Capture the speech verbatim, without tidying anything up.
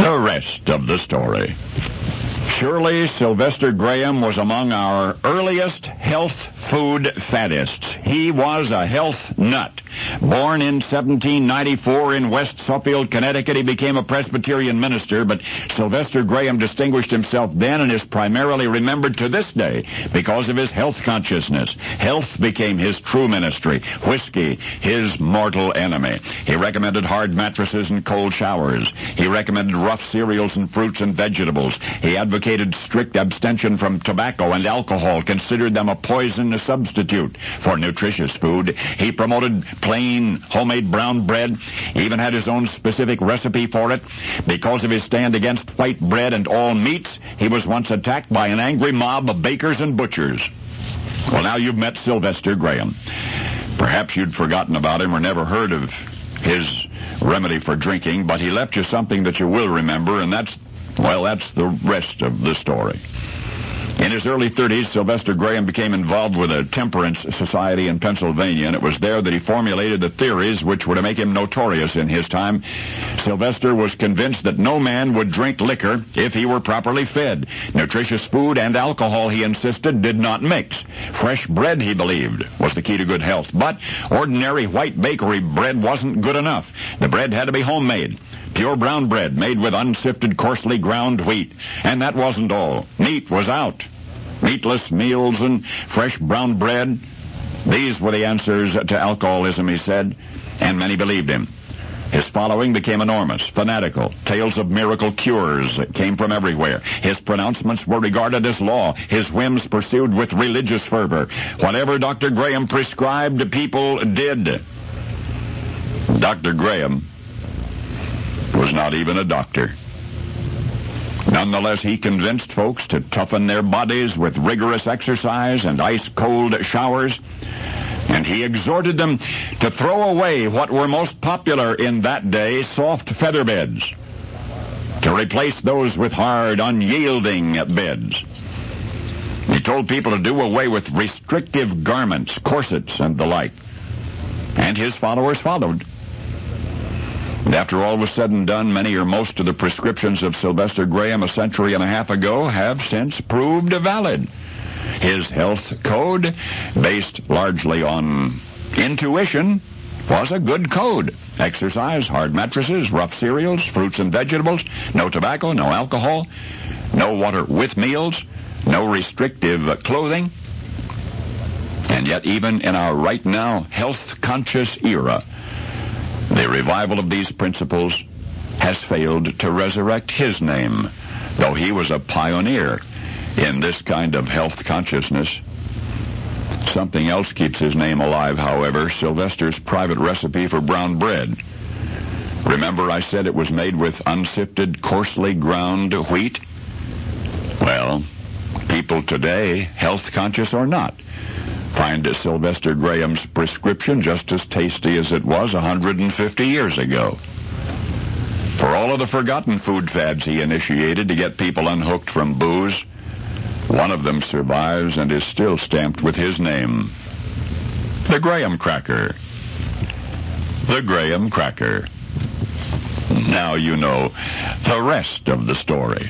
The rest of the story. Surely Sylvester Graham was among our earliest health food faddists. He was a health nut. Born in seventeen ninety-four in West Suffield, Connecticut, he became a Presbyterian minister, but Sylvester Graham distinguished himself then and is primarily remembered to this day because of his health consciousness. Health became his true ministry. Whiskey, his mortal enemy. He recommended hard mattresses and cold showers. He recommended rough cereals and fruits and vegetables. He advocated strict abstention from tobacco and alcohol, considered them a poison substitute for nutritious food. He promoted plain, homemade brown bread, even had his own specific recipe for it. Because of his stand against white bread and all meats, he was once attacked by an angry mob of bakers and butchers. Well, now you've met Sylvester Graham. Perhaps you'd forgotten about him or never heard of his remedy for drinking, but he left you something that you will remember, and that's, well, that's the rest of the story. In his early thirties, Sylvester Graham became involved with a temperance society in Pennsylvania, and it was there that he formulated the theories which were to make him notorious in his time. Sylvester was convinced that no man would drink liquor if he were properly fed. Nutritious food and alcohol, he insisted, did not mix. Fresh bread, he believed, was the key to good health, but ordinary white bakery bread wasn't good enough. The bread had to be homemade. Pure brown bread made with unsifted, coarsely ground wheat. And that wasn't all. Meat was out. Meatless meals and fresh brown bread. These were the answers to alcoholism, he said, and many believed him. His following became enormous, fanatical. Tales of miracle cures came from everywhere. His pronouncements were regarded as law, his whims pursued with religious fervor. Whatever Doctor Graham prescribed, people did. Doctor Graham was not even a doctor. Nonetheless, he convinced folks to toughen their bodies with rigorous exercise and ice-cold showers, and he exhorted them to throw away what were most popular in that day, soft feather beds, to replace those with hard, unyielding beds. He told people to do away with restrictive garments, corsets, and the like, and his followers followed. And after all was said and done, many or most of the prescriptions of Sylvester Graham a century and a half ago have since proved valid. His health code, based largely on intuition, was a good code. Exercise, hard mattresses, rough cereals, fruits and vegetables, no tobacco, no alcohol, no water with meals, no restrictive clothing. And yet, even in our right now health-conscious era, the revival of these principles has failed to resurrect his name, though he was a pioneer in this kind of health consciousness. Something else keeps his name alive, however, Sylvester's private recipe for brown bread. Remember I said it was made with unsifted, coarsely ground wheat? Well, people today, health conscious or not, find Sylvester Graham's prescription just as tasty as it was one hundred fifty years ago. For all of the forgotten food fads he initiated to get people unhooked from booze, one of them survives and is still stamped with his name. The Graham Cracker. The Graham Cracker. Now you know the rest of the story.